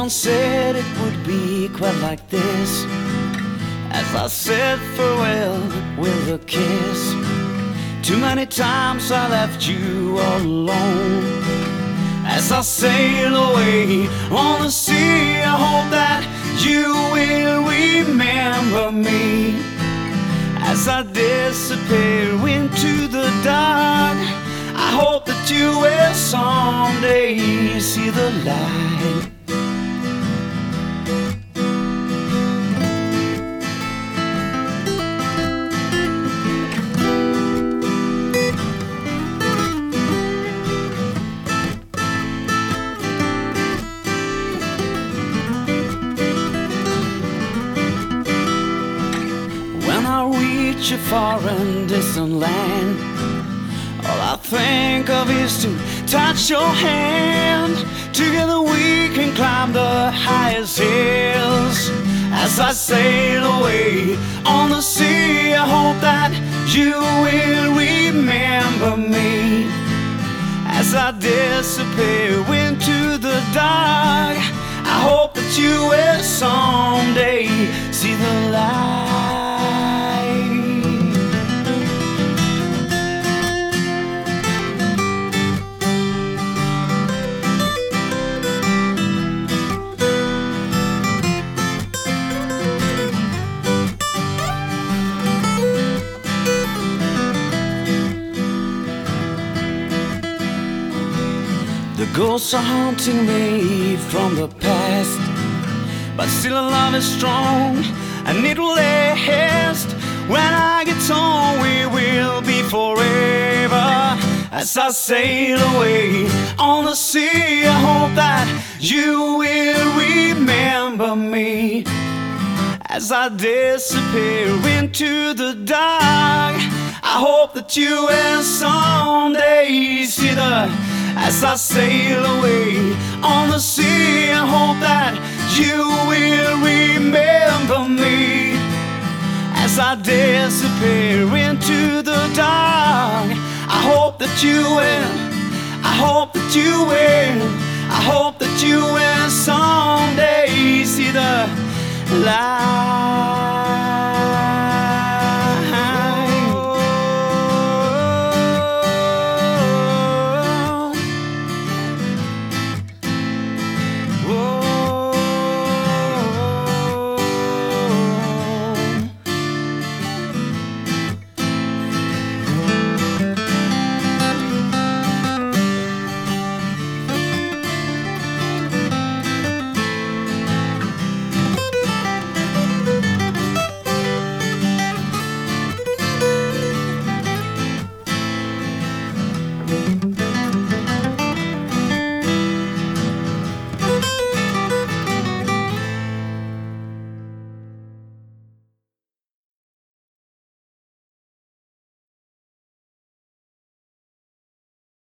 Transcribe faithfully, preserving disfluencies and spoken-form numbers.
once said it would be quite like this, as I said farewell with a kiss. Too many times I left you all alone. As I sail away on the sea, I hope that you will remember me. As I disappear into the dark, I hope that you will someday see the light. When I reach a foreign distant land, all I think of is to touch your hand. Together we can climb the highest hills. As I sail away on the sea, I hope that you will remember me. As I disappear into the dark, I hope that you will someday see the light. The ghosts are haunting me from the past, but still our love is strong and it will last. When I get home we will be forever. As I sail away on the sea, I hope that you will remember me. As I disappear into the dark, I hope that you will someday see the. As I sail away on the sea, I hope that you will remember me. As I disappear into the dark, I hope that you will, I hope that you will, I hope that you will someday see the light.